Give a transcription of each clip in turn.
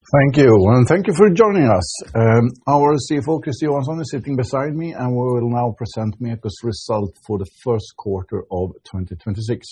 Thank you, and thank you for joining us. Our CFO, Christer Johansson, is sitting beside me, and we will now present MEKO's result for the first quarter of 2026.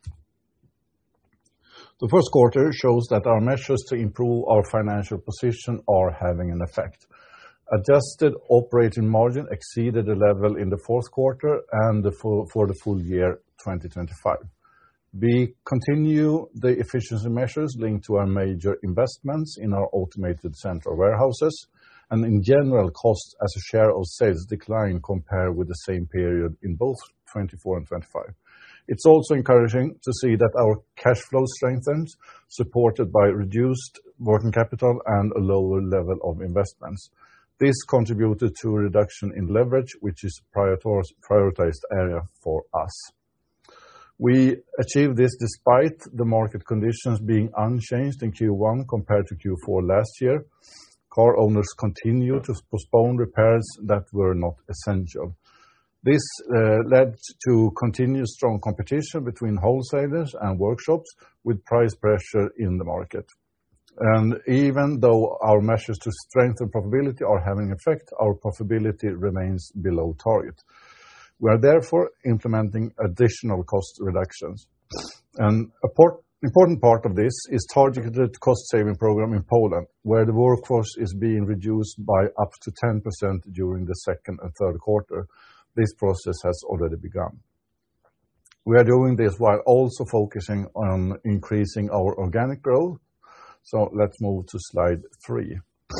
The first quarter shows that our measures to improve our financial position are having an effect. Adjusted operating margin exceeded the level in the fourth quarter and for the full year 2025. We continue the efficiency measures linked to our major investments in our automated central warehouses, and in general, costs as a share of sales decline compared with the same period in both 2024 and 2025. It's also encouraging to see that our cash flow strengthens, supported by reduced working capital and a lower level of investments. This contributed to a reduction in leverage, which is prioritized area for us. We achieved this despite the market conditions being unchanged in Q1 compared to Q4 last year. Car owners continue to postpone repairs that were not essential. This led to continued strong competition between wholesalers and workshops with price pressure in the market. Even though our measures to strengthen profitability are having effect, our profitability remains below target. We are therefore implementing additional cost reductions. An important part of this is targeted cost-saving program in Poland, where the workforce is being reduced by up to 10% during the second and third quarter. This process has already begun. We are doing this while also focusing on increasing our organic growth. Let's move to slide 3.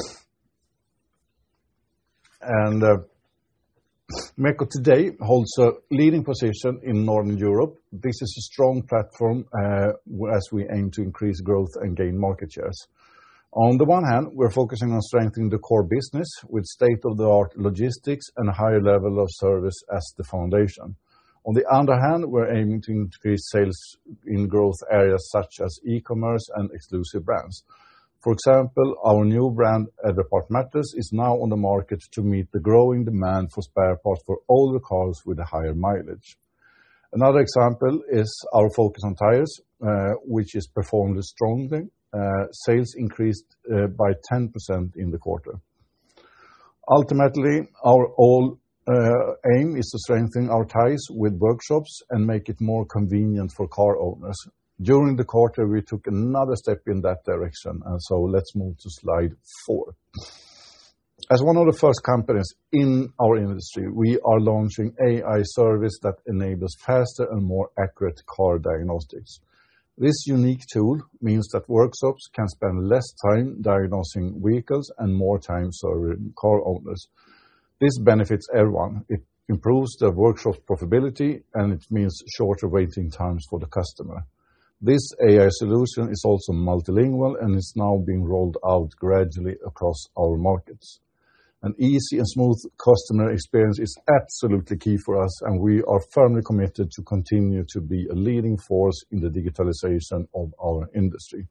MEKO today holds a leading position in Northern Europe. This is a strong platform as we aim to increase growth and gain market shares. On the one hand, we're focusing on strengthening the core business with state-of-the-art logistics and a higher level of service as the foundation. On the other hand, we're aiming to increase sales in growth areas such as e-commerce and exclusive brands. For example, our new brand, Every Part Matters, is now on the market to meet the growing demand for spare parts for older cars with a higher mileage. Another example is our focus on tires, which is performed strongly. Sales increased by 10% in the quarter. Ultimately, our aim is to strengthen our ties with workshops and make it more convenient for car owners. During the quarter, we took another step in that direction, let's move to slide 4. As one of the first companies in our industry, we are launching AI service that enables faster and more accurate car diagnostics. This unique tool means that workshops can spend less time diagnosing vehicles and more time serving car owners. This benefits everyone. It improves the workshop's profitability, and it means shorter waiting times for the customer. This AI solution is also multilingual and is now being rolled out gradually across our markets. An easy and smooth customer experience is absolutely key for us, and we are firmly committed to continue to be a leading force in the digitalization of our industry.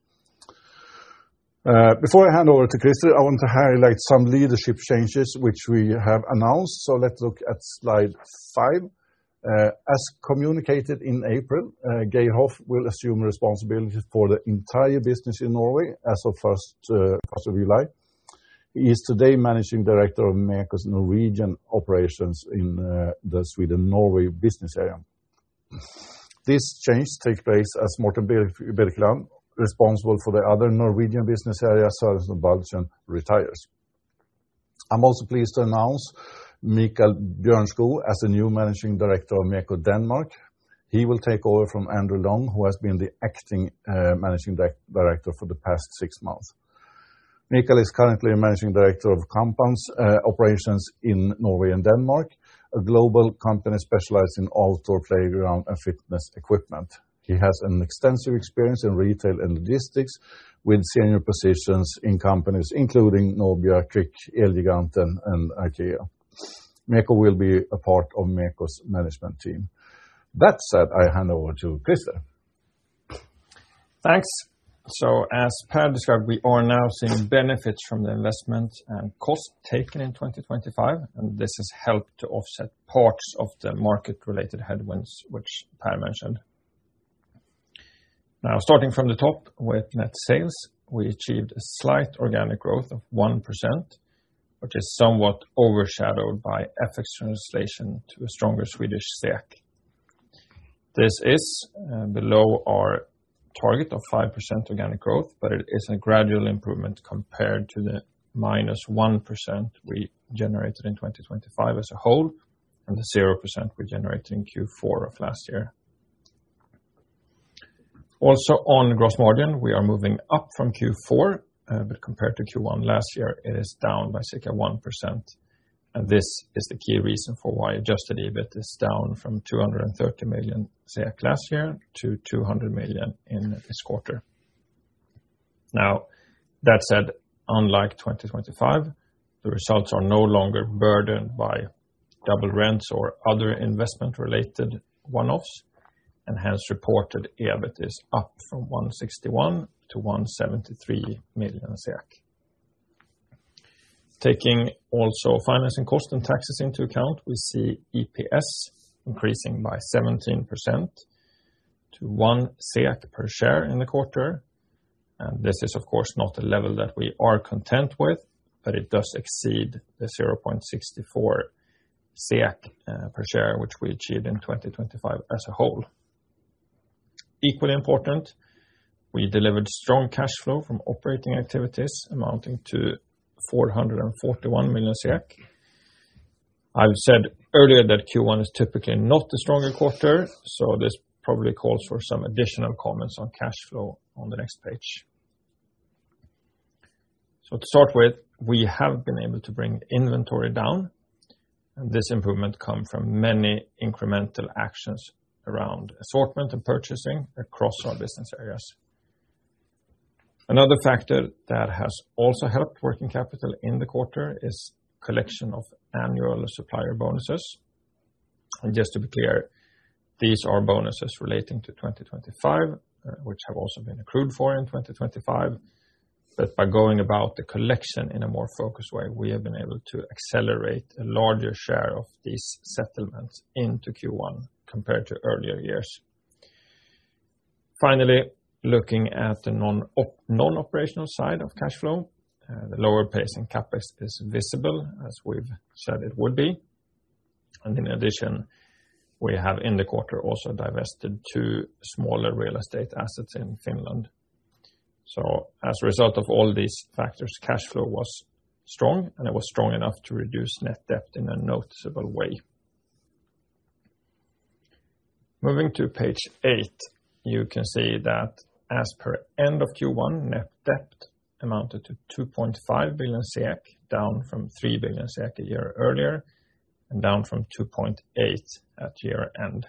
Before I hand over to Christer, I want to highlight some leadership changes which we have announced. Let's look at slide 5. As communicated in April, Geir Hoff will assume responsibility for the entire business in Norway as of 1st of July. He is today Managing Director of MEKO's Norwegian operations in the Sweden-Norway business area. This change takes place as Morten Birkeland, responsible for the other Norwegian business area, Sørensen og Balchen, retires. I'm also pleased to announce Mikael Bjørnskov as the new Managing Director of MEKO Denmark. He will take over from Andrew Long, who has been the acting Managing Director for the past 6 months. Mikael is currently Managing Director of Compound's operations in Norway and Denmark, a global company specialized in outdoor playground and fitness equipment. He has an extensive experience in retail and logistics with senior positions in companies including Nobia, Kvik, Elgiganten, and IKEA. MEKO will be a part of MEKO's management team. That said, I hand over to Christer. Thanks. As Per described, we are now seeing benefits from the investment and cost taken in 2025, and this has helped to offset parts of the market-related headwinds, which Per mentioned. Now, starting from the top with net sales, we achieved a slight organic growth of 1%, which is somewhat overshadowed by FX translation to a stronger Swedish SEK. This is below our target of 5% organic growth, but it is a gradual improvement compared to the -1% we generated in 2025 as a whole, and the 0% we generated in Q4 of last year. Also on gross margin, we are moving up from Q4, but compared to Q1 last year, it is down by circa 1%. And this is the key reason for why adjusted EBIT is down from 230 million last year to 200 million in this quarter. Now, that said, unlike 2025, the results are no longer burdened by double rents or other investment-related one-offs, and hence reported EBIT is up from 161 to 173 million SEK. Taking also financing cost and taxes into account, we see EPS increasing by 17% to 1 SEK per share in the quarter. And this is, of course, not a level that we are content with, but it does exceed the 0.64 SEK per share, which we achieved in 2025 as a whole. Equally important, we delivered strong cash flow from operating activities amounting to 441 million SEK. I've said earlier that Q1 is typically not the stronger quarter, so this probably calls for some additional comments on cash flow on the next page. So to start with, we have been able to bring inventory down, and this improvement comes from many incremental actions around assortment and purchasing across our business areas. Another factor that has also helped working capital in the quarter is collection of annual supplier bonuses. And just to be clear, these are bonuses relating to 2025, which have also been accrued for in 2025. But by going about the collection in a more focused way, we have been able to accelerate a larger share of these settlements into Q1 compared to earlier years. Finally, looking at the non-operational side of cash flow, the lower pace in CapEx is visible, as we've said it would be. And in addition, we have in the quarter also divested 2 smaller real estate assets in Finland. So as a result of all these factors, cash flow was strong, and it was strong enough to reduce net debt in a noticeable way. Moving to page 8, you can see that as per end of Q1, net debt amounted to 2.5 billion SEK, down from 3 billion SEK a year earlier, and down from 2.8 at year end.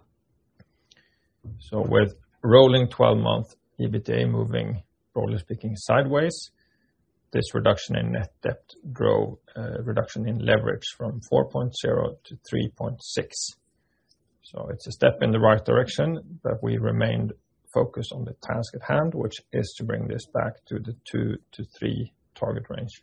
So with rolling 12-month EBITDA moving, broadly speaking, sideways, this reduction in net debt drove a reduction in leverage from 4.0 to 3.6. So it's a step in the right direction, but we remained focused on the task at hand, which is to bring this back to the 2 to 3 target range.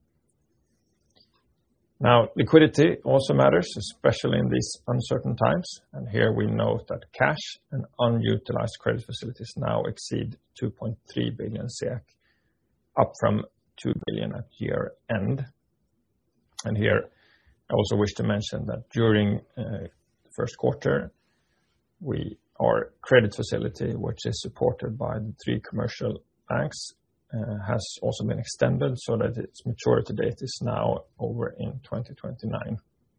Now, liquidity also matters, especially in these uncertain times. And here we note that cash and unutilized credit facilities now exceed 2.3 billion SEK, up from 2 billion at year end. And here I also wish to mention that during the first quarter, our credit facility, which is supported by the 3 commercial banks, has also been extended so that its maturity date is now over in 2029.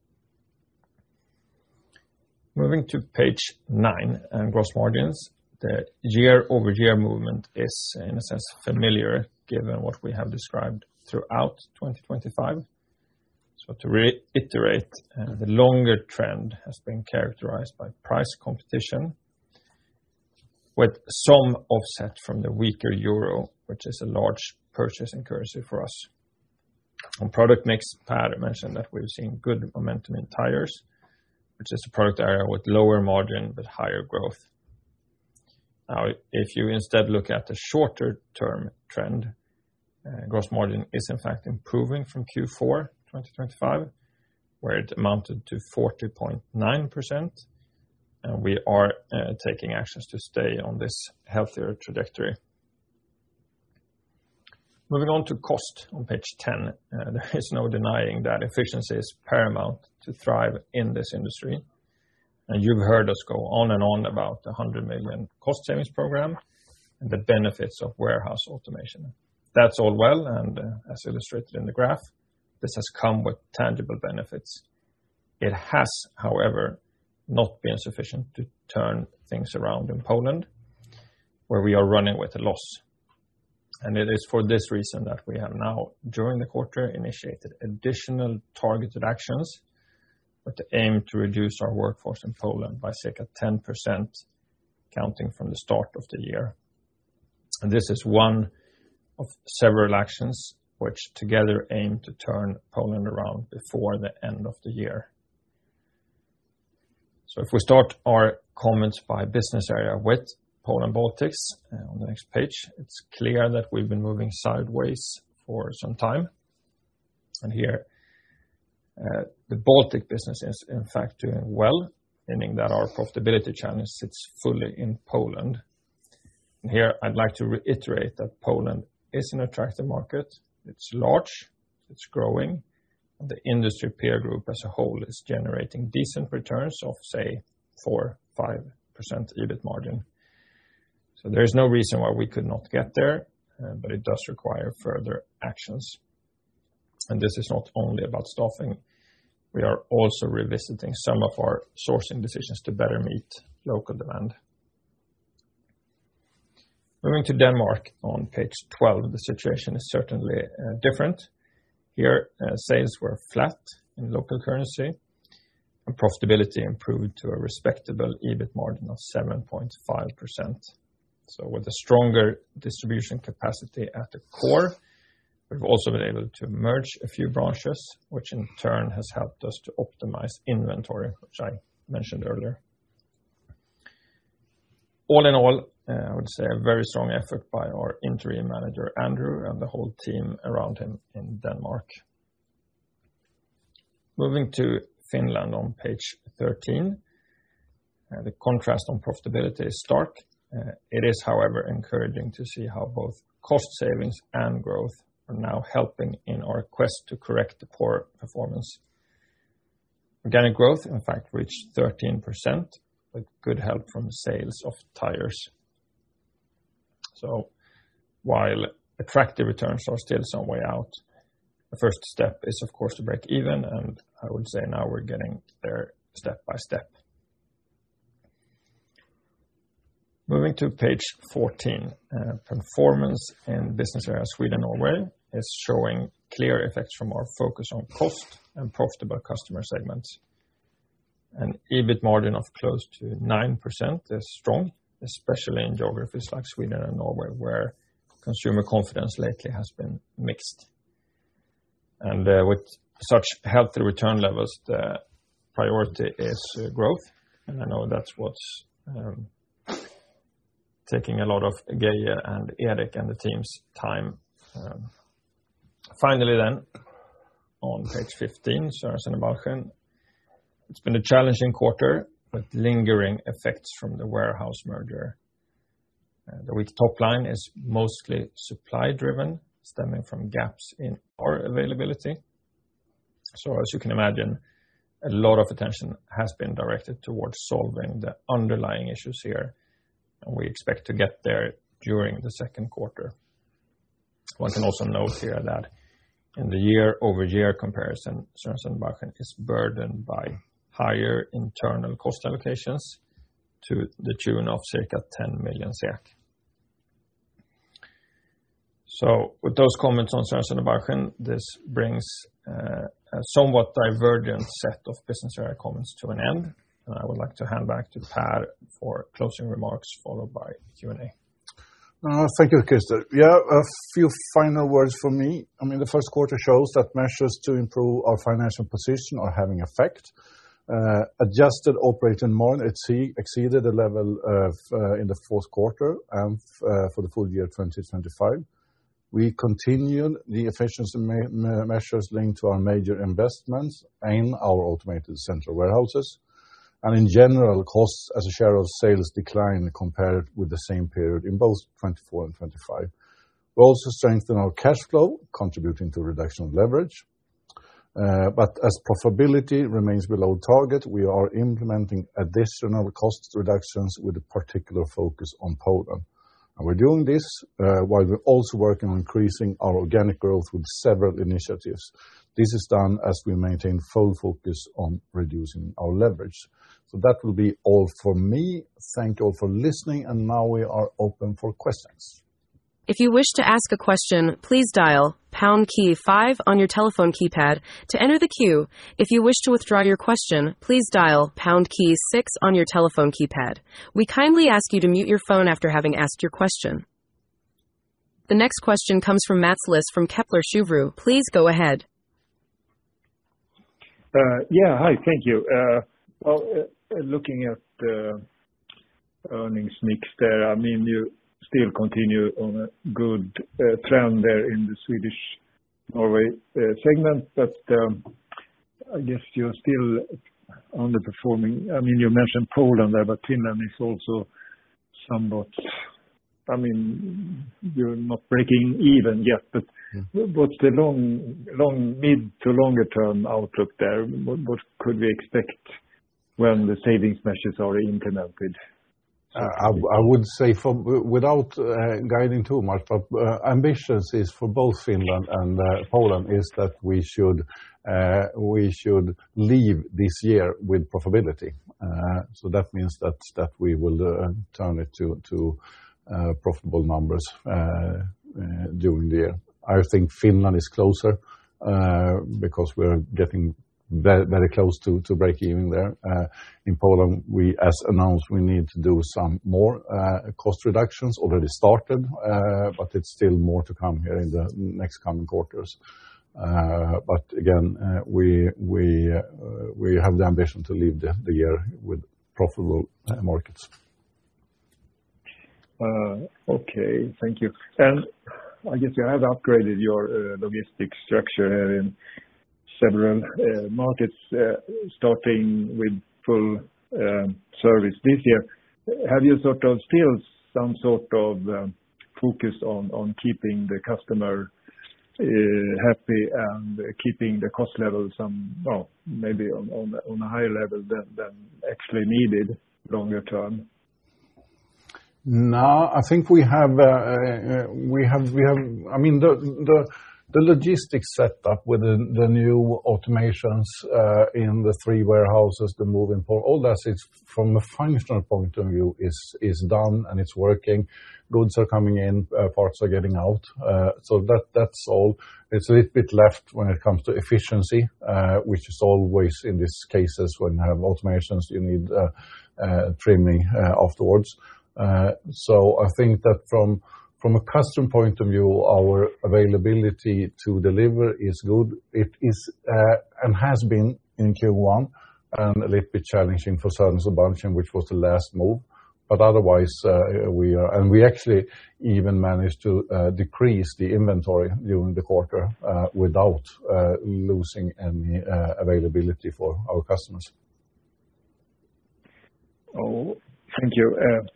Moving to page 9 and gross margins, the year-over-year movement is in a sense familiar given what we have described throughout 2025. So to reiterate, the longer trend has been characterized by price competition, with some offset from the weaker euro, which is a large purchasing currency for us. On product mix, Per mentioned that we've seen good momentum in tires, which is a product area with lower margin but higher growth. Now, if you instead look at the shorter term trend, gross margin is in fact improving from Q4 2025, where it amounted to 40.9%. And we are taking actions to stay on this healthier trajectory. Moving on to cost on page 10, there is no denying that efficiency is paramount to thrive in this industry. And you've heard us go on and on about the 100 million cost savings program and the benefits of warehouse automation. That's all well, and as illustrated in the graph, this has come with tangible benefits. It has, however, not been sufficient to turn things around in Poland, where we are running with a loss. And it is for this reason that we have now, during the quarter, initiated additional targeted actions with the aim to reduce our workforce in Poland by circa 10%, counting from the start of the year. And this is one of several actions which together aim to turn Poland around before the end of the year. So if we start our comments by business area with Poland Baltics on the next page, it's clear that we've been moving sideways for some time. And here, the Baltic business is in fact doing well, meaning that our profitability challenge sits fully in Poland. And here I'd like to reiterate that Poland is an attractive market. It's large, it's growing, and the industry peer group as a whole is generating decent returns of, say, 4-5% EBIT margin. So there is no reason why we could not get there, but it does require further actions. And this is not only about staffing. We are also revisiting some of our sourcing decisions to better meet local demand. Moving to Denmark on page 12, the situation is certainly different. Here, sales were flat in local currency, and profitability improved to a respectable EBIT margin of 7.5%. So with a stronger distribution capacity at the core, we've also been able to merge a few branches, which in turn has helped us to optimize inventory, which I mentioned earlier. All in all, I would say a very strong effort by our interim manager, Andrew, and the whole team around him in Denmark. Moving to Finland on page 13, the contrast on profitability is stark. It is, however, encouraging to see how both cost savings and growth are now helping in our quest to correct the poor performance. Organic growth, in fact, reached 13%, with good help from sales of tires. So while attractive returns are still some way out, the first step is, of course, to break even, and I would say now we're getting there step by step. Moving to page 14, performance in business area Sweden-Norway is showing clear effects from our focus on cost and profitable customer segments. An EBIT margin of close to 9% is strong, especially in geographies like Sweden and Norway, where consumer confidence lately has been mixed. And with such healthy return levels, the priority is growth. And I know that's what's taking a lot of Geir and Erik and the team's time. Finally then, on page 15, Sørensen og Balchen. It's been a challenging quarter with lingering effects from the warehouse merger. The weak top line is mostly supply-driven, stemming from gaps in our availability. So as you can imagine, a lot of attention has been directed towards solving the underlying issues here, and we expect to get there during the second quarter. One can also note here that in the year-over-year comparison, Sørensen og Balchen is burdened by higher internal cost allocations to the tune of circa 10 million SEK. So with those comments on Sørensen og Balchen, this brings a somewhat divergent set of business area comments to an end. And I would like to hand back to Per for closing remarks, followed by Q&A. Thank you, Christer. Yeah, a few final words from me. I mean, the first quarter shows that measures to improve our financial position are having effect. Adjusted operating margin exceeded the level of in the fourth quarter and for the full year 2025. We continued the efficiency measures linked to our major investments in our automated central warehouses. And in general, costs as a share of sales declined compared with the same period in both 24 and 25. We also strengthen our cash flow, contributing to reduction of leverage. But as profitability remains below target, we are implementing additional cost reductions with a particular focus on Poland. And we're doing this while we're also working on increasing our organic growth with several initiatives. This is done as we maintain full focus on reducing our leverage. So that will be all for me. Thank you all for listening, and now we are open for questions. If you wish to ask a question, please dial pound key 5 on your telephone keypad to enter the queue. If you wish to withdraw your question, please dial pound key 6 on your telephone keypad. We kindly ask you to mute your phone after having asked your question. The next question comes from Mats Liss from Kepler Cheuvreux. Please go ahead. Hi, thank you. Looking at the earnings mix there, I mean, you still continue on a good trend there in the Swedish-Norway segment, but I guess you're still underperforming. I mean, you mentioned Poland there, but Finland is also somewhat, I mean, you're not breaking even yet, but what's the mid to longer term outlook there? What could we expect when the savings measures are implemented? I would say, without guiding too much, but ambitions is for both Finland and Poland is that we should leave this year with profitability. So that means that we will turn it to profitable numbers during the year. I think Finland is closer because we're getting very close to break even there. In Poland, as announced, we need to do some more cost reductions. Already started, but it's still more to come here in the next coming quarters. But again, we have the ambition to leave the year with profitable markets. Okay, thank you. And I guess you have upgraded your logistics structure here in several markets, starting with full service this year. Have you sort of still some sort of focus on keeping the customer happy and keeping the cost level maybe on a higher level than actually needed longer term? No, I think we have. I mean, the logistics setup with the new automations in the 3 warehouses, the moving port, all that is from a functional point of view is done and it's working. Goods are coming in, parts are getting out. So that's all. It's a little bit left when it comes to efficiency, which is always in these cases when you have automations, you need trimming afterwards. So I think that from a customer point of view, our availability to deliver is good. It is and has been in Q1 and a little bit challenging for Söderns och Balchen, which was the last move. But otherwise, we actually even managed to decrease the inventory during the quarter without losing any availability for our customers. Oh, thank you.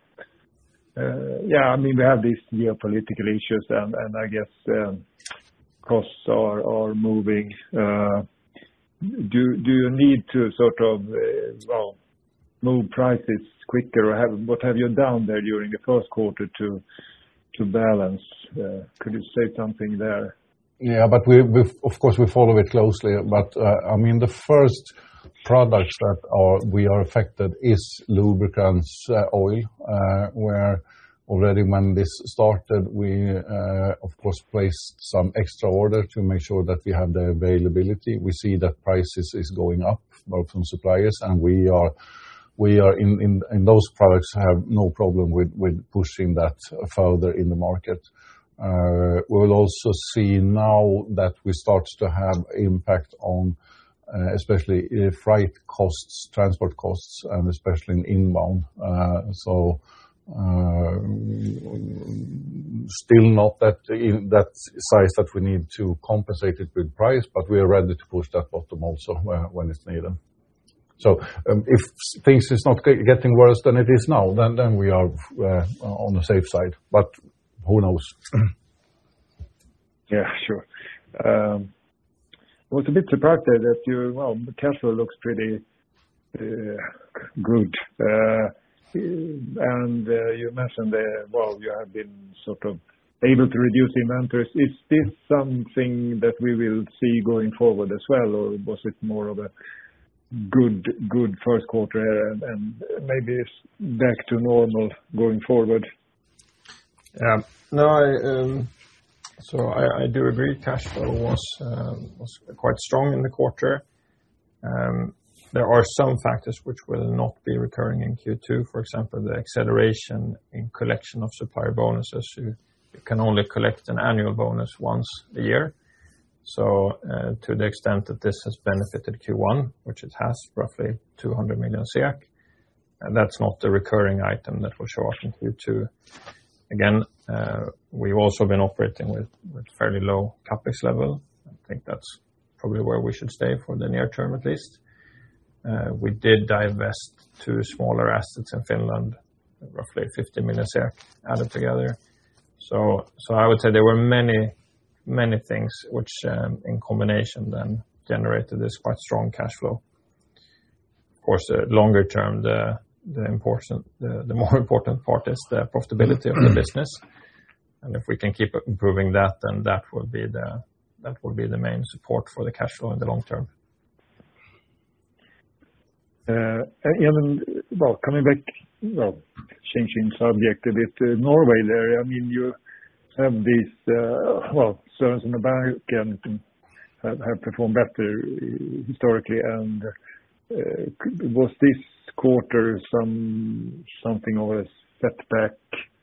I mean, we have these geopolitical issues, and I guess costs are moving. Do you need to sort of move prices quicker, or what have you done there during the first quarter to balance? Could you say something there? Yeah, but we of course we follow it closely. But I mean, the first products that we are affected is lubricants oil, where already when this started, we of course placed some extra order to make sure that we have the availability. We see that prices is going up both from suppliers, and we are in those products have no problem with pushing that further in the market. We'll also see now that we start to have impact on especially freight costs, transport costs, and especially in inbound. Still not that in that size that we need to compensate it with price, but we are ready to push that bottom also when it's needed. So if things is not getting worse than it is now, then we are on the safe side. But who knows? Yeah, sure. I was a bit surprised there that the cash flow looks pretty good. And you mentioned you have been sort of able to reduce inventories. Is this something that we will see going forward as well, or was it more of a good first quarter and maybe it's back to normal going forward? Yeah. No, I do agree. Cash flow was quite strong in the quarter. There are some factors which will not be recurring in Q2. For example, the acceleration in collection of supplier bonuses. You can only collect an annual bonus once a year. So to the extent that this has benefited Q1, which it has, roughly 200 million SEK, and that's not the recurring item that will show up in Q2. Again, we've also been operating with fairly low capex level. I think that's probably where we should stay for the near term at least. We did divest 2 smaller assets in Finland, roughly 50 million added together. So I would say there were many things which in combination then generated this quite strong cash flow. Of course, longer term, the more important part is the profitability of the business. And if we can keep improving that, then that will be the main support for the cash flow in the long term. Coming back, changing subject a bit, Norway there, I mean, you have these, Sørensen og Balchen have performed better historically, and was this quarter something of a setback,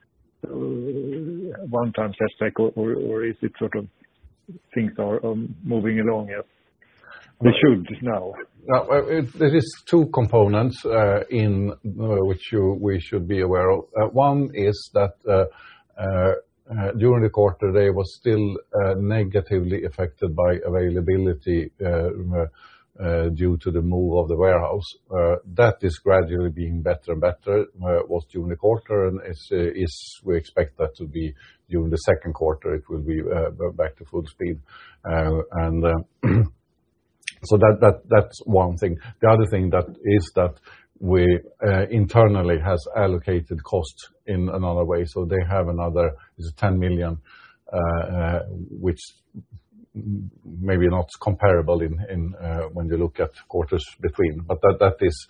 one-time setback, or is it sort of things are moving along as they should now? There is 2 components in which we should be aware of. One is that during the quarter they was still negatively affected by availability due to the move of the warehouse. That is gradually being better and better was during the quarter, and we expect that to be during the second quarter. It will be back to full speed, and so that's one thing. The other thing that we internally has allocated cost in another way. So they have another 10 million, which maybe not comparable in when you look at quarters between, but that is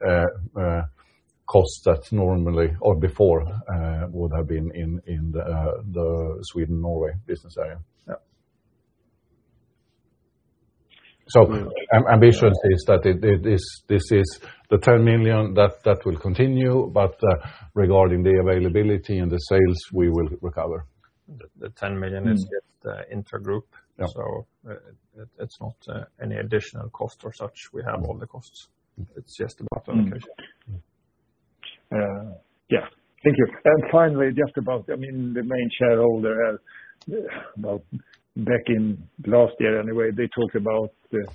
costs that normally or before would have been in the Sweden-Norway business area. Yeah. So ambition is that this is the 10 million that will continue, but regarding the availability and the sales, we will recover. The 10 million is just intergroup. Yeah. So it's not any additional cost or such. We have all the costs. It's just about allocation. Yeah, thank you. And finally, just about, I mean, the main shareholder, about back in last year anyway, they talked about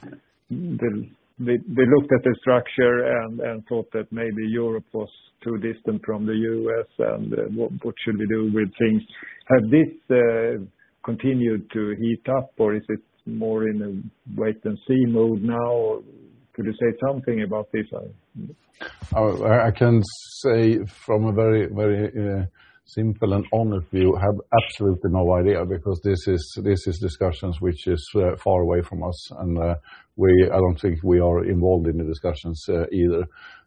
they looked at the structure and thought that maybe Europe was too distant from the US and what should we do with things. Have this continued to heat up, or is it more in a wait and see mode now? Or could you say something about this? I can say from a very, very simple and honest view, have absolutely no idea, because this is discussions which is far away from us, and I don't think we are involved in the discussions either.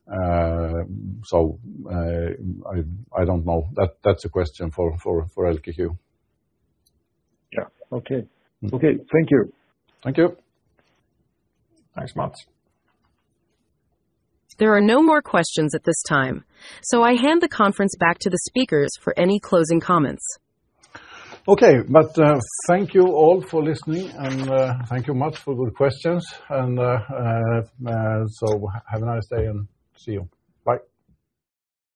So I don't know. That's a question for LKQ. Yeah. Okay. Okay. Thank you. Thank you. Thanks, Mats. There are no more questions at this time, so I hand the conference back to the speakers for any closing comments. Okay, but thank you all for listening, and thank you much for good questions. And so have a nice day and see you.